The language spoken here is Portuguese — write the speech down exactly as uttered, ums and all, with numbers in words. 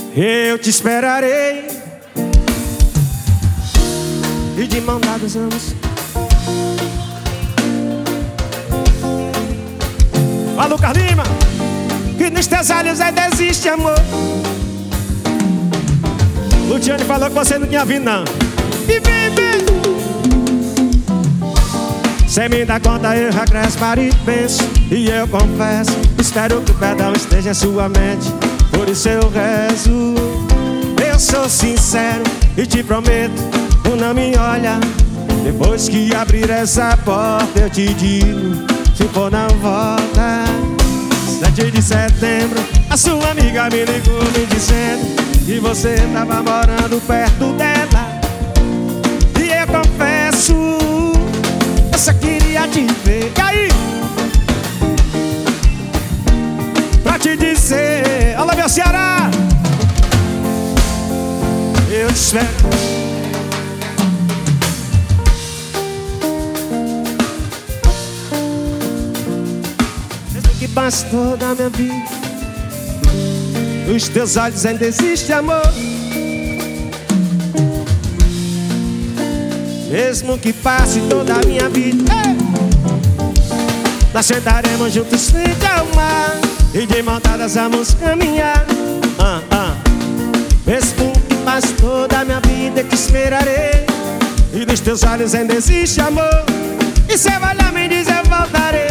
Eu te esperarei e de mão dadas vamos. Fala, Lucas Lima, que nos teus olhos ainda existe amor. Luciane falou que você não tinha vindo, não. E vem, vem. Sem me dar conta eu regresso para e penso. E eu confesso, espero que o perdão esteja em sua mente. Por isso eu rezo. Eu sou sincero e te prometo, tu não me olha. Depois que abrir essa porta eu te digo, se for não volta. Sete de setembro, a sua amiga me ligou me dizendo que você tava morando perto dela. E eu confesso, eu só queria te ver. E aí? Pra te dizer, olá meu Ceará, eu te espero. Mesmo que passe toda a minha vida, nos teus olhos ainda existe amor. Mesmo que passe toda a minha vida, ei! Nós sentaremos juntos frente ao mar e de mão dadas vamos caminhar. ah, ah. Mesmo que passe toda a minha vida, eu te esperarei. E nos teus olhos ainda existe amor. E cê vai lá me dizer, eu voltarei.